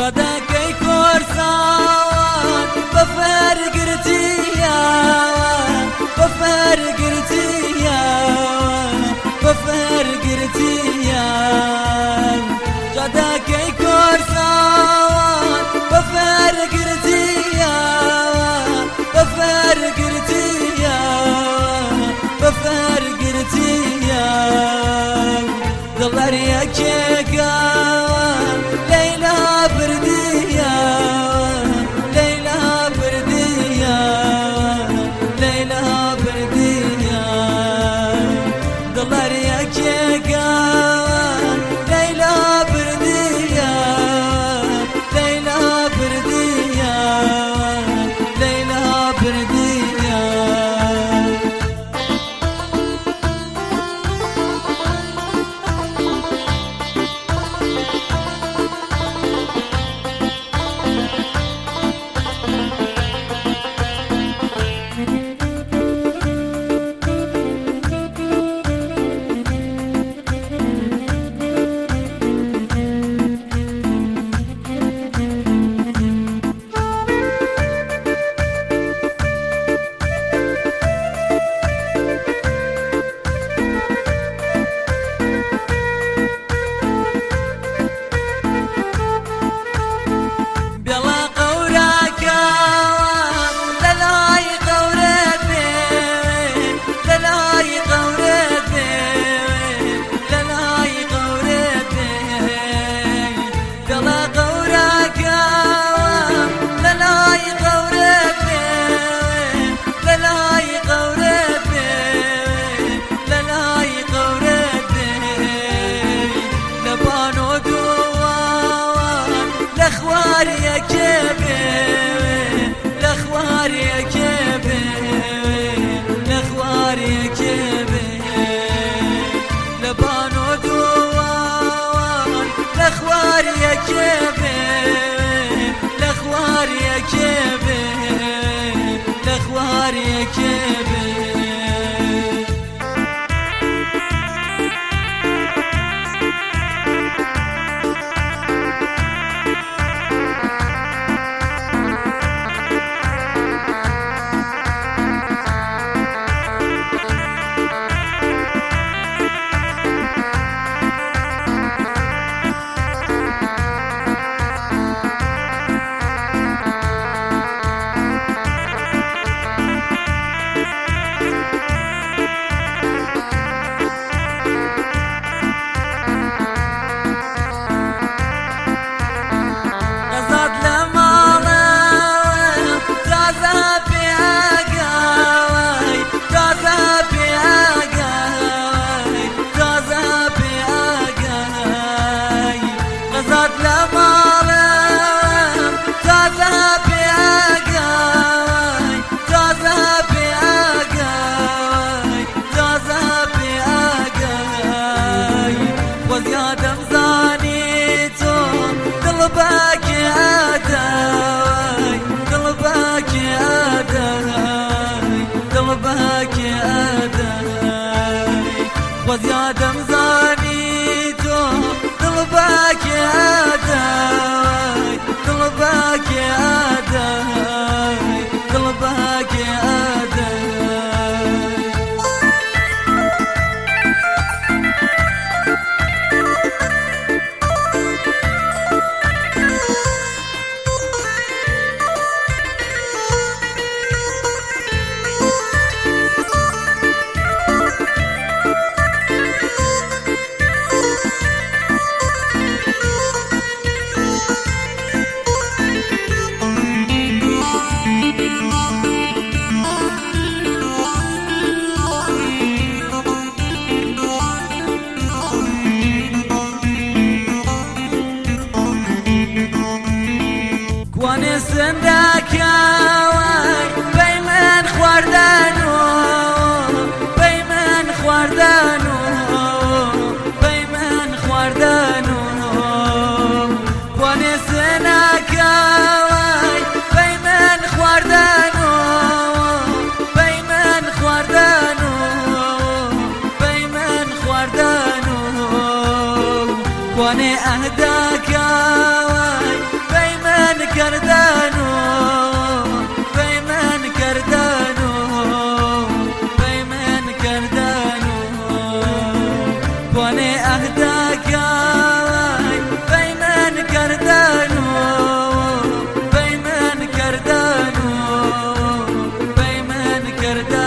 جادكي كورسان بفرق رتيا بفرق رتيا بفرق رتيا جادكي كورسان بفرق رتيا بفرق رتيا بفرق رتيا دلار يا كيكا ليلى بردية ليلى بردية ليلى بردية دلار يا كيكا ليلى بردية ليلى بردية ليلى بردية لخوار يا كبير لخوار يا كبير لخوار يا كبير لبانو دوان لخوار يا كبير لخوار يا كبير لخوار يا كبير قلبك يا داي قلبك يا داي قلبك يا داي وزيادة مزانيته قلبك يا داي قلبك يا داي قلبك يا داي سندك ياوي بيمن خواردانو بيمن خواردانو بيمن خواردانو واني سنك ياوي بيمن خواردانو بيمن خواردانو بيمن خواردانو واني اهداك ياوي گردان